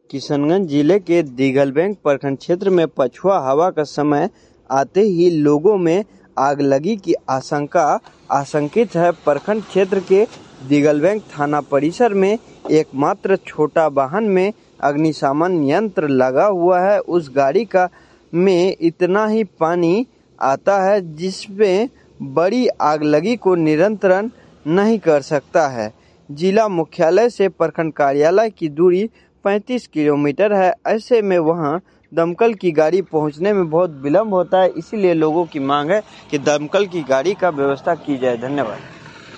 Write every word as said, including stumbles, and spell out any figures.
किशनगंज जिले के दिघलबैंक प्रखंड क्षेत्र में पछुआ हवा का समय आते ही लोगों में आगलगी की आशंका आशंकित है। प्रखंड क्षेत्र के दिघलबैंक थाना परिसर में एकमात्र छोटा वाहन में अग्निशमन यंत्र लगा हुआ है। उस गाड़ी का में इतना ही पानी आता है जिसमें बड़ी आगलगी को नियंत्रण नहीं कर सकता है। जिला मुख्यालय से प्रखंड कार्यालय की दूरी पैंतीस किलोमीटर है। ऐसे में वहां दमकल की गाड़ी पहुंचने में बहुत विलम्ब होता है। इसीलिए लोगों की मांग है कि दमकल की गाड़ी का व्यवस्था की जाए। धन्यवाद।